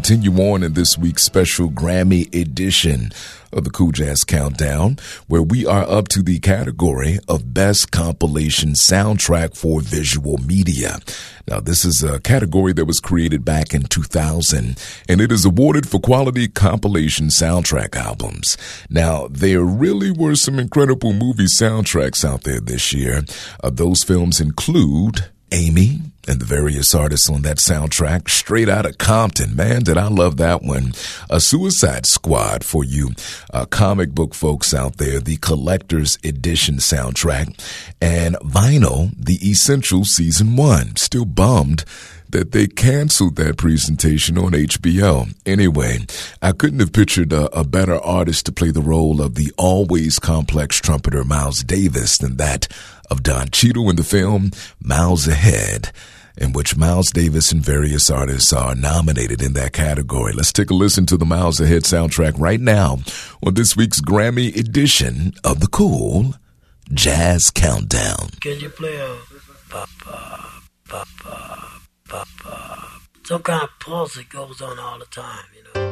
continue on in this week's special Grammy edition of the Cool Jazz Countdown, where we are up to the category of Best Compilation Soundtrack for Visual Media. Now, this is a category that was created back in 2000, and it is awarded for quality compilation soundtrack albums. Now, there really were some incredible movie soundtracks out there this year. Those films include Amy and the various artists on that soundtrack, Straight Outta Compton. Man, did I love that one. A Suicide Squad for you comic book folks out there, the Collector's Edition soundtrack, and Vinyl, the Essential Season 1. Still bummed that they canceled that presentation on HBO. Anyway, I couldn't have pictured a better artist to play the role of the always complex trumpeter Miles Davis than that of Don Cheadle in the film Miles Ahead, in which Miles Davis and various artists are nominated in that category. Let's take a listen to the Miles Ahead soundtrack right now on this week's Grammy edition of the Cool Jazz Countdown. Can you play a ba-ba, ba-ba, ba-ba? Some kind of pulse that goes on all the time, you know.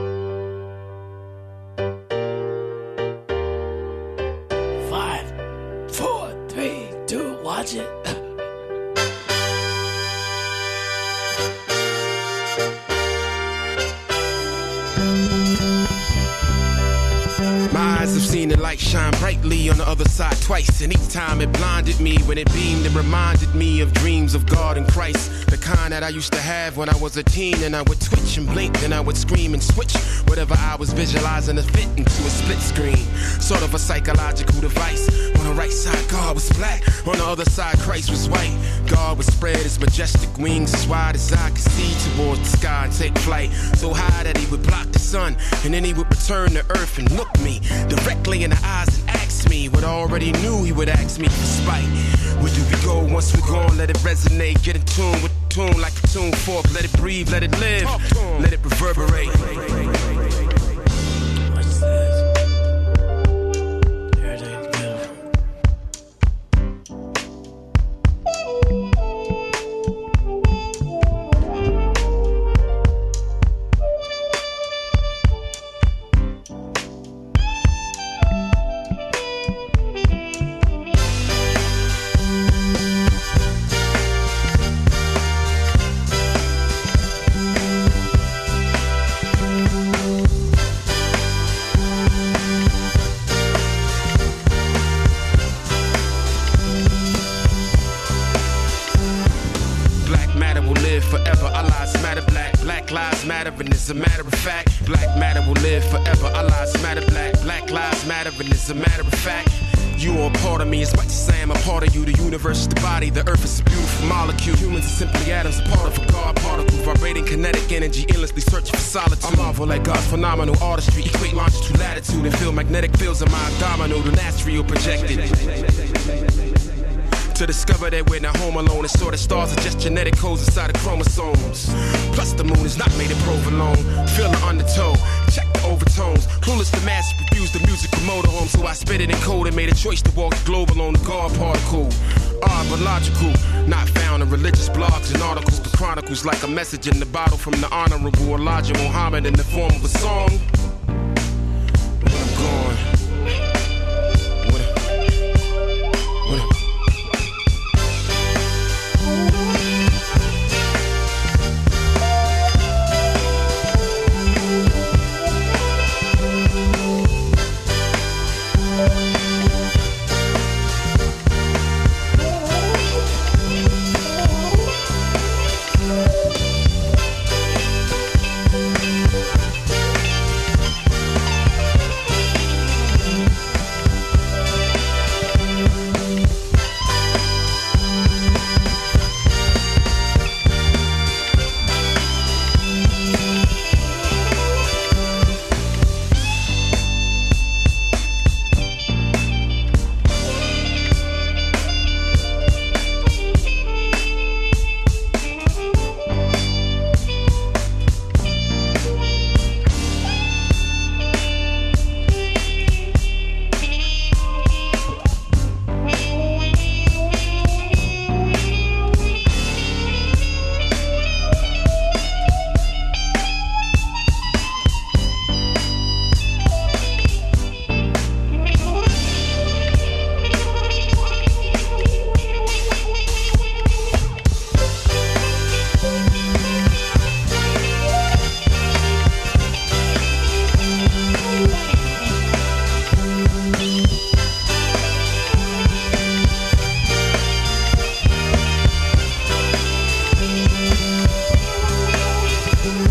5, 4, 3, 2, watch it. My eyes have seen the light shine brightly on the other side twice, and each time it blinded me. When it beamed, it reminded me of dreams of God and Christ, the kind that I used to have when I was a teen. And I would twitch and blink, and I would scream and switch whatever I was visualizing to fit into a split screen, sort of a psychological device. On the right side, God was black. On the other side, Christ was white. God would spread his majestic wings as wide as I could see towards the sky and take flight, so high that he would block the sun, and then he would return to earth and look me directly in the eyes and ask me what I already knew he would ask me despite. Where do we go once we're gone? Let it resonate, get in tune with the tune like a tune fork. Let it breathe, let it live, let it reverberate. What's this? Everything's beautiful. Forever, our lives matter. Black lives matter, and as a matter of fact, black matter will live forever. Our lives matter. Black lives matter, and as a matter of fact, you are a part of me as much as I am a part of you. The universe is the body, the earth is a beautiful molecule. Humans are simply atoms, a part of a God particle, vibrating kinetic energy, endlessly searching for solitude. I marvel at God's phenomenal artistry, equate longitude, latitude, and feel magnetic fields of my abdominal, the astral projected. To discover that we're not home alone, and sort of stars are just genetic codes inside the chromosomes. Plus the moon is not made of provolone. Feel the undertow, check the overtones. Clueless the masses refuse the musical motorhome, so I spit it in code and made a choice to walk the globe alone. The God particle, odd but logical, not found in religious blogs and articles, but chronicles like a message in the bottle from the honorable Elijah Muhammad in the form of a song. When I'm gone.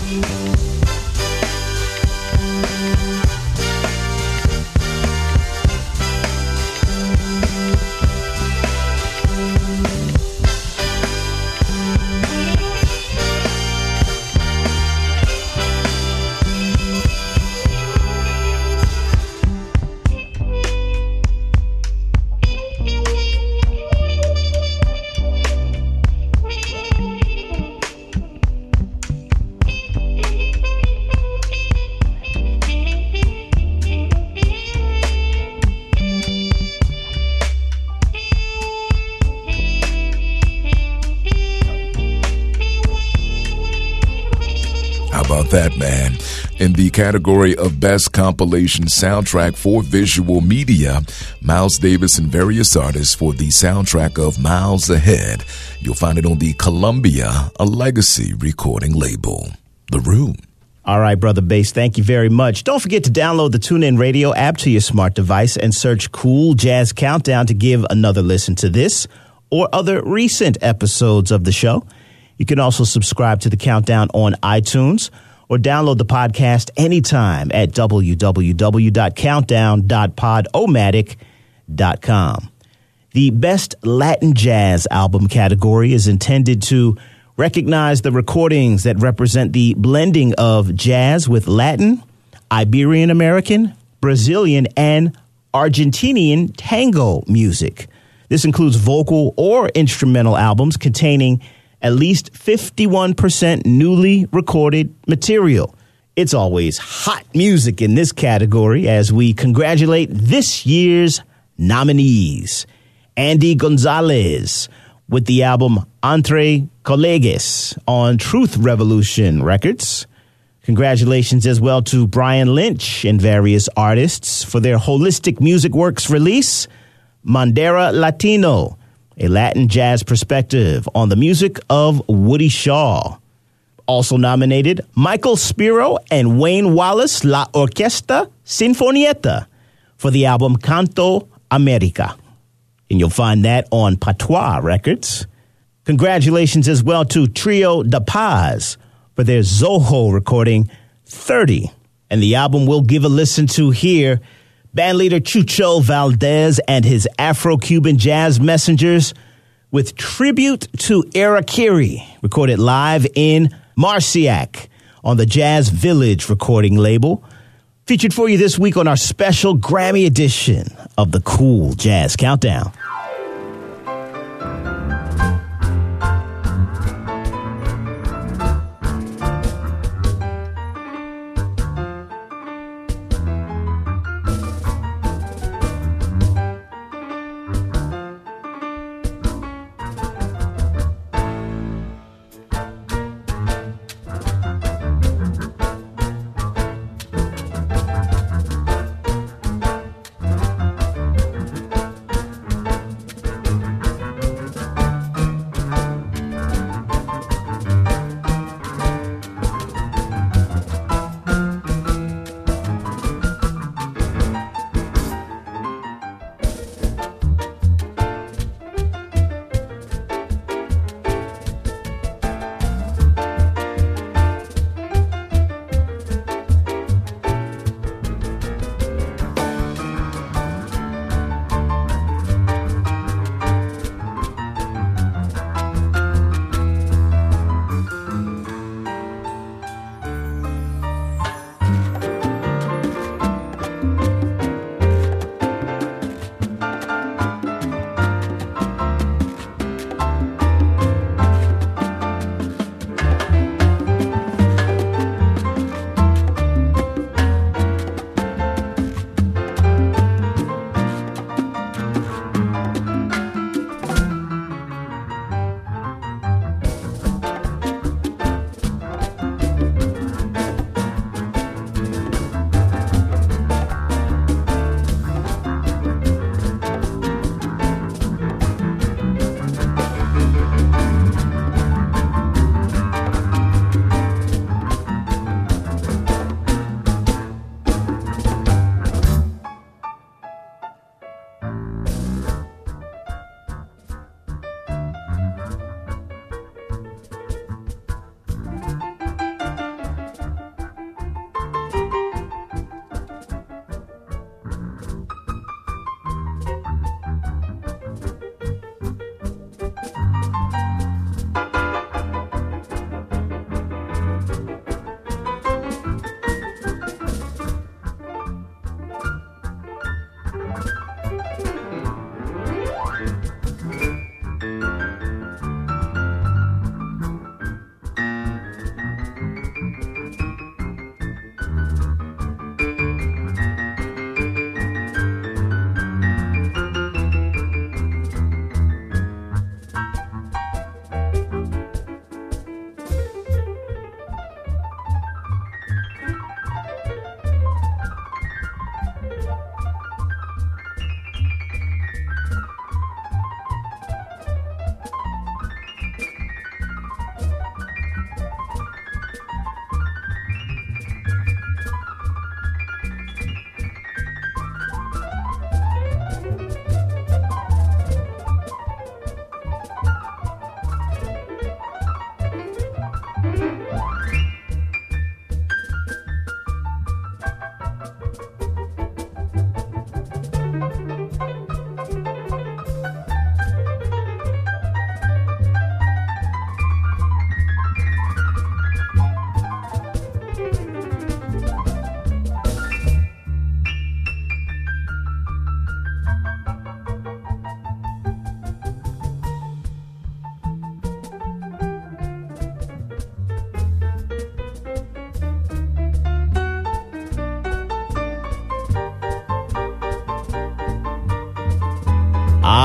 That, man. In the category of Best Compilation Soundtrack for Visual Media, Miles Davis and various artists for the soundtrack of Miles Ahead. You'll find it on the Columbia, a legacy recording label. The Room. All right, Brother Bass, thank you very much. Don't forget to download the TuneIn Radio app to your smart device and search Cool Jazz Countdown to give another listen to this or other recent episodes of the show. You can also subscribe to the Countdown on iTunes or download the podcast anytime at www.countdown.podomatic.com. The Best Latin Jazz Album category is intended to recognize the recordings that represent the blending of jazz with Latin, Iberian American, Brazilian, and Argentinian tango music. This includes vocal or instrumental albums containing at least 51% newly recorded material. It's always hot music in this category as we congratulate this year's nominees. Andy Gonzalez with the album Entre Colegas on Truth Revolution Records. Congratulations as well to Brian Lynch and various artists for their Holistic Music Works release, Mandera Latino, a Latin jazz perspective on the music of Woody Shaw. Also nominated, Michael Spiro and Wayne Wallace, La Orquesta Sinfonietta, for the album Canto America. And you'll find that on Patois Records. Congratulations as well to Trio de Paz for their Zoho recording 30. And the album we'll give a listen to here, bandleader Chucho Valdez and his Afro-Cuban Jazz Messengers with Tribute to Arakiri, recorded live in Marciac on the Jazz Village recording label. Featured for you this week on our special Grammy edition of the Cool Jazz Countdown.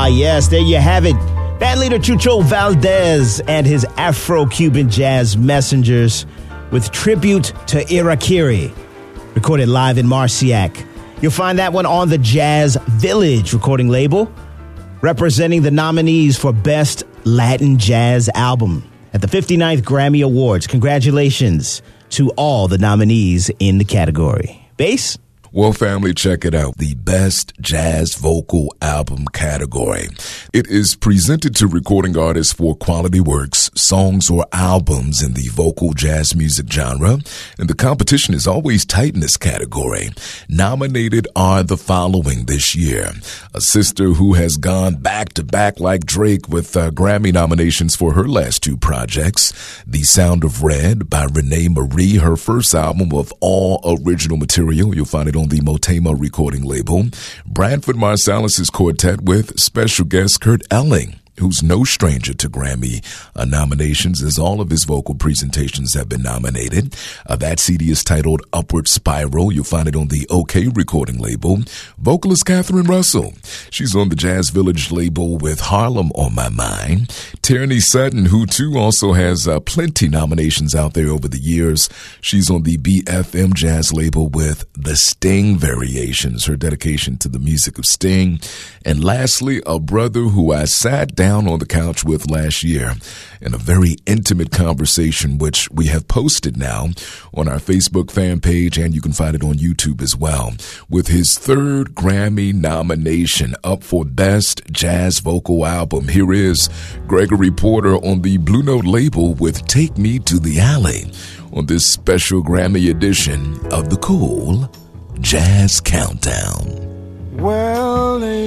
Ah, yes, there you have it. Bandleader Chucho Valdez and his Afro-Cuban jazz messengers with tribute to Irakere, recorded live in Marciac. You'll find that one on the Jazz Village recording label, representing the nominees for Best Latin Jazz Album at the 59th Grammy Awards. Congratulations to all the nominees in the category. Bass? Well, family, check it out. The Best Jazz Vocal Album category. It is presented to recording artists for quality works, songs, or albums in the vocal jazz music genre. And the competition is always tight in this category. Nominated are the following this year. A sister who has gone back to back like Drake with Grammy nominations for her last two projects. The Sound of Red by Renee Marie, her first album of all original material. You'll find it on the Motema recording label. Branford Marsalis' quartet with special guest Kurt Elling, who's no stranger to Grammy nominations, as all of his vocal presentations have been nominated. That CD is titled Upward Spiral. You'll find it on the OK recording label. Vocalist Catherine Russell. She's on the Jazz Village label with Harlem on My Mind. Tierney Sutton, who too also has plenty nominations out there over the years. She's on the BFM Jazz label with The Sting Variations, her dedication to the music of Sting. And lastly, a brother who I sat down on the couch with last year in a very intimate conversation, which we have posted now on our Facebook fan page, and you can find it on YouTube as well, with his third Grammy nomination up for Best Jazz Vocal Album. Here is Gregory Porter on the Blue Note label with Take Me to the Alley on this special Grammy edition of the Cool Jazz Countdown. Well, they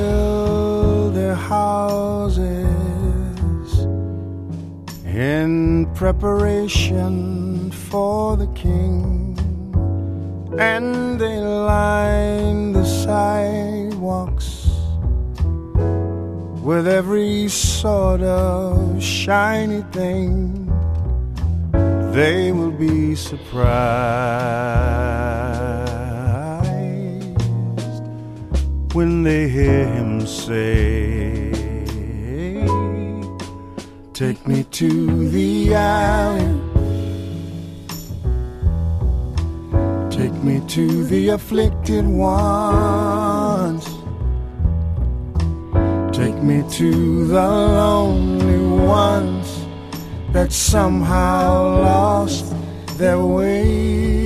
build their houses in preparation for the king, and they line the sidewalks with every sort of shiny thing. They will be surprised when they hear him say, take me to the alley, take me to the afflicted ones, take me to the lonely ones that somehow lost their way.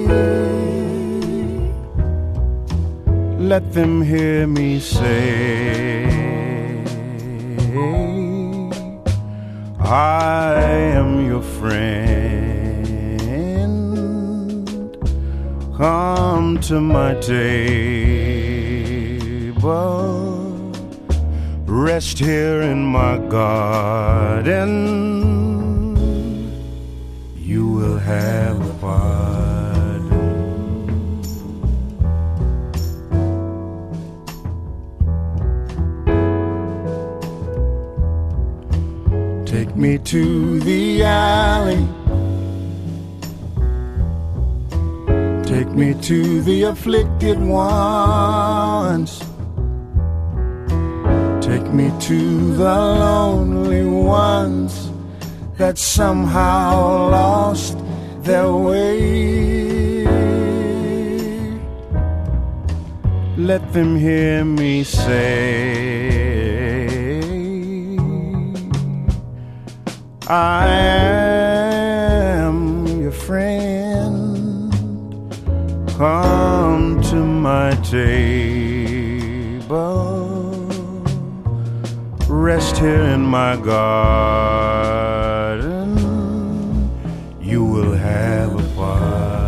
Let them hear me say, I am your friend. Come to my table, rest here in my garden. You will have a pardon. Take me to the alley, take me to the afflicted ones, take me to the lonely ones that somehow lost their way. Let them hear me say, I am your friend. Come to my table, rest here in my garden. You will have a pardon.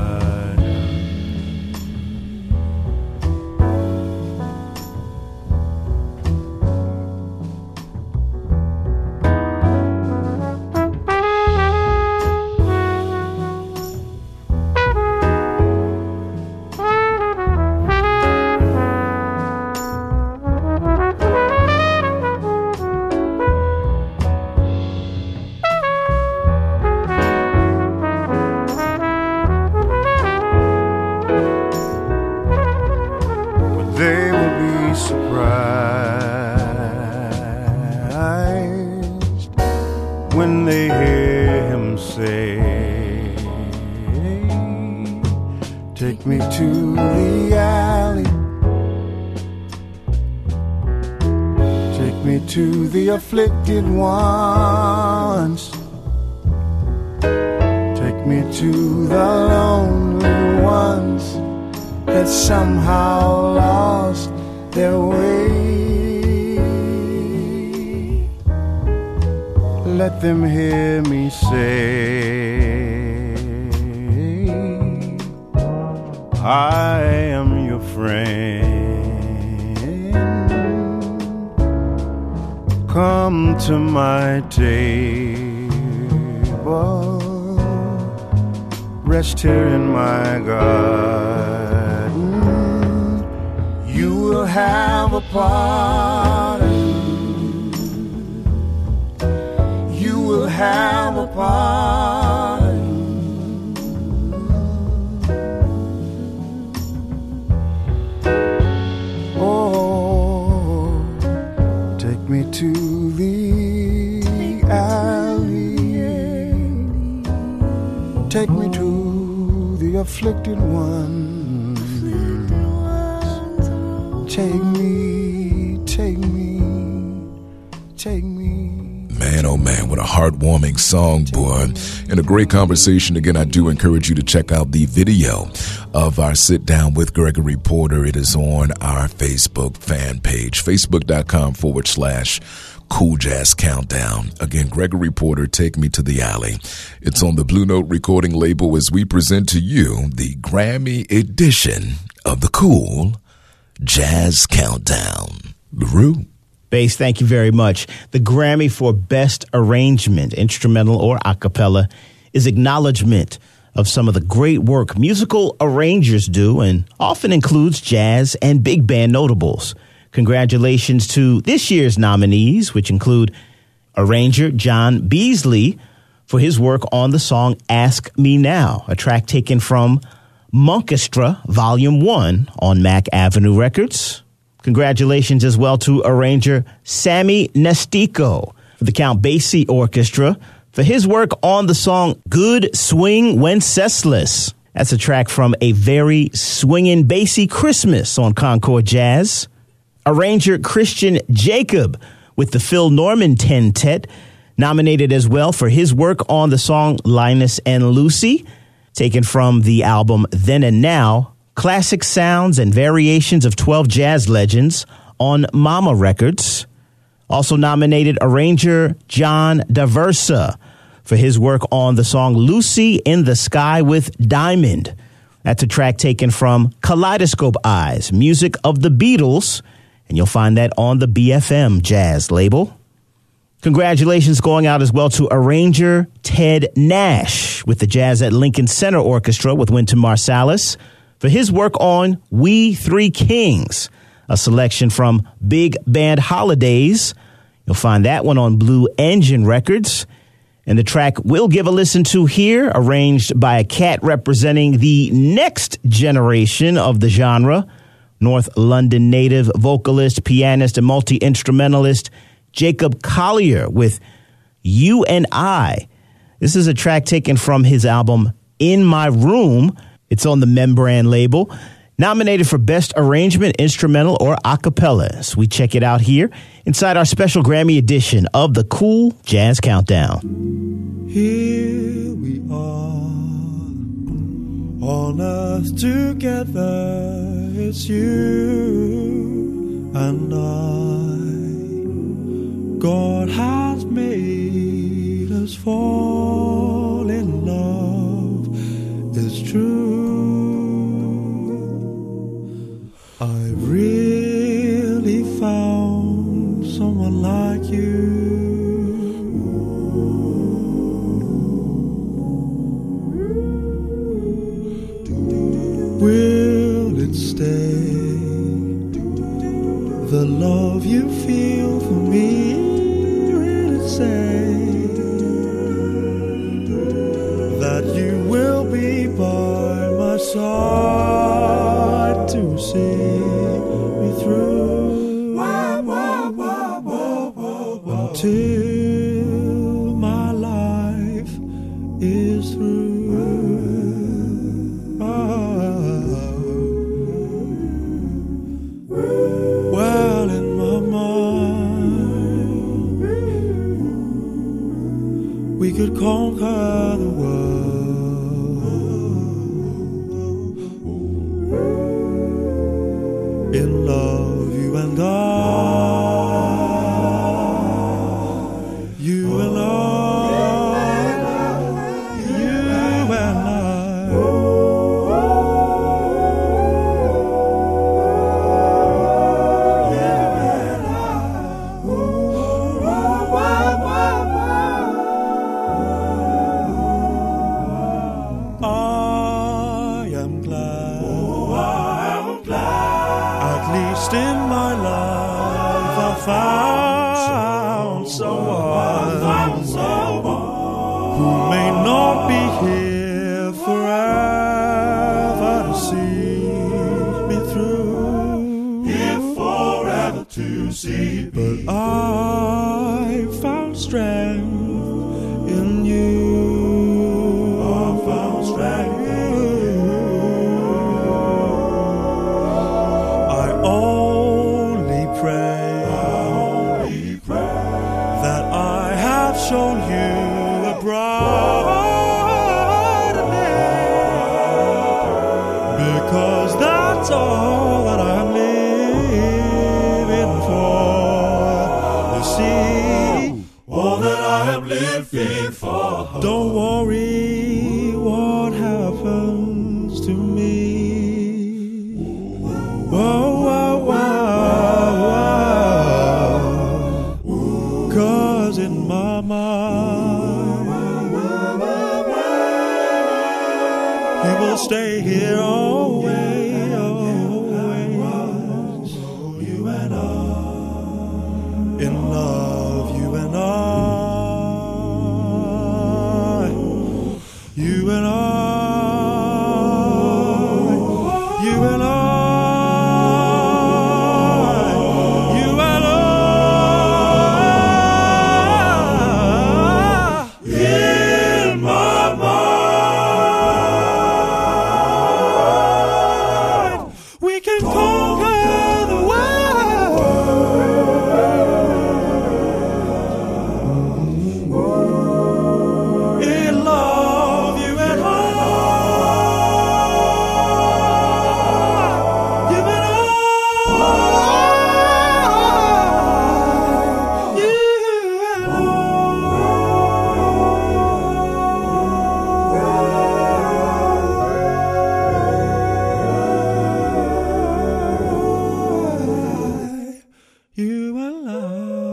Take me to the alley. Take me to the afflicted ones. Take me to the lonely ones that somehow lost their way. Let them hear me say, I am your friend. Come to my table. Rest here in my garden. You will have a pardon. You will have a pardon. Oh, take me to the alley. Take me to the afflicted ones. Take me, take me, take me. Man, oh man, what a heartwarming song, boy. And a great conversation. Again, I do encourage you to check out the video of our sit down with Gregory Porter. It is on our Facebook fan page, facebook.com/Cool Jazz Countdown. Again, Gregory Porter, Take Me to the Alley. It's on the Blue Note recording label as we present to you the Grammy edition of the Cool Jazz Countdown. LaRue. Bass, thank you very much. The Grammy for Best Arrangement, Instrumental or a cappella, is acknowledgement of some of the great work musical arrangers do and often includes jazz and big band notables. Congratulations to this year's nominees, which include arranger John Beasley for his work on the song Ask Me Now, a track taken from Monkestra Volume 1 on Mack Avenue Records. Congratulations as well to arranger Sammy Nestico for the Count Basie Orchestra for his work on the song Good Swing Wenceslas. That's a track from A Very Swingin' Basie Christmas on Concord Jazz. Arranger Christian Jacob with the Phil Norman Tentet, nominated as well for his work on the song Linus and Lucy, taken from the album Then and Now, Classic Sounds and Variations of 12 Jazz Legends on Mama Records. Also nominated arranger John Daversa for his work on the song Lucy in the Sky with Diamond. That's a track taken from Kaleidoscope Eyes, music of the Beatles, and you'll find that on the BFM Jazz label. Congratulations going out as well to arranger Ted Nash with the Jazz at Lincoln Center Orchestra with Wynton Marsalis for his work on We Three Kings, a selection from Big Band Holidays. You'll find that one on Blue Engine Records. And the track we'll give a listen to here, arranged by a cat representing the next generation of the genre, North London native vocalist, pianist, and multi-instrumentalist Jacob Collier with You and I. This is a track taken from his album In My Room. It's on the Membran label. Nominated for Best Arrangement, Instrumental, or a cappella. So we check it out here inside our special Grammy edition of the Cool Jazz Countdown. Here we are, on earth together. It's you and I. God has made us fall in love. It's true. I really found someone like you. Will it stay? The love you feel for me, will it say that you will be by my side to see me through until my life is through? First in my life I found someone who may not be here forever to see me through. Here forever to see me. But I found strength in you. I found strength in you. I only pray that I have shown you a brighter day, because that's all that I'm living for. You see, all that I am living for. Don't worry what happens to me. Whoa, whoa, whoa, 'cause in my mind he will stay here always, always. You and I, in love, you and I, you and I, you and I, you and I, in my mind, we can conquer the world. In love, you and I, you and I, you and I, you and I.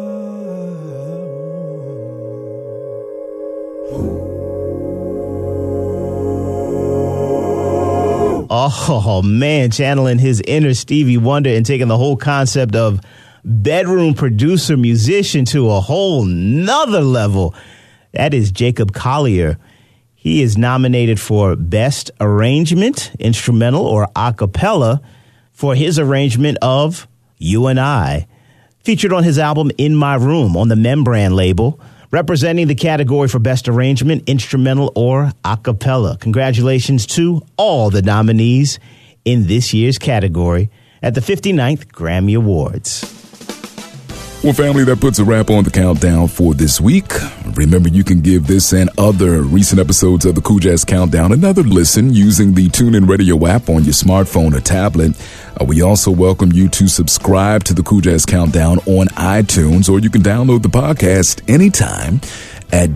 Oh, man, channeling his inner Stevie Wonder and taking the whole concept of bedroom producer musician to a whole nother level. That is Jacob Collier. He is nominated for Best Arrangement, Instrumental or A Cappella for his arrangement of You and I, featured on his album In My Room on the Membran label, representing the category for Best Arrangement, Instrumental or A Cappella. Congratulations to all the nominees in this year's category at the 59th Grammy Awards. Well, family, that puts a wrap on the countdown for this week. Remember, you can give this and other recent episodes of the Cool Jazz Countdown another listen using the TuneIn Radio app on your smartphone or tablet. We also welcome you to subscribe to the Cool Jazz Countdown on iTunes, or you can download the podcast anytime at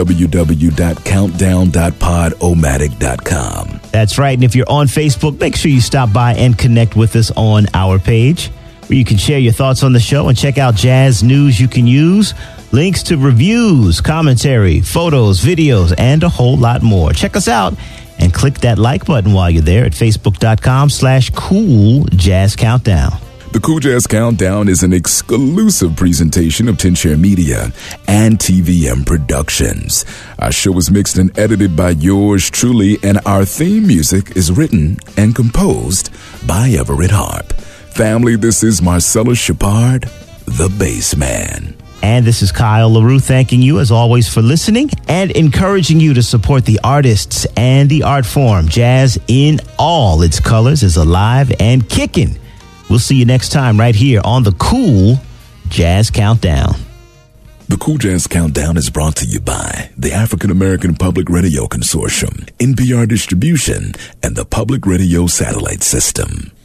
www.countdown.podomatic.com. That's right. And if you're on Facebook, make sure you stop by and connect with us on our page, where you can share your thoughts on the show and check out jazz news you can use, links to reviews, commentary, photos, videos, and a whole lot more. Check us out and click that like button while you're there at facebook.com/Cool Jazz Countdown. The Cool Jazz Countdown is an exclusive presentation of Tinshare Media and TVM Productions. Our show is mixed and edited by yours truly, and our theme music is written and composed by Everett Harp. Family, this is Marcellus Shepard, the bass man. And this is Kyle LaRue, thanking you as always for listening and encouraging you to support the artists and the art form. Jazz in all its colors is alive and kicking. We'll see you next time right here on the Cool Jazz Countdown. The Cool Jazz Countdown is brought to you by the African American Public Radio Consortium, NPR Distribution, and the Public Radio Satellite System.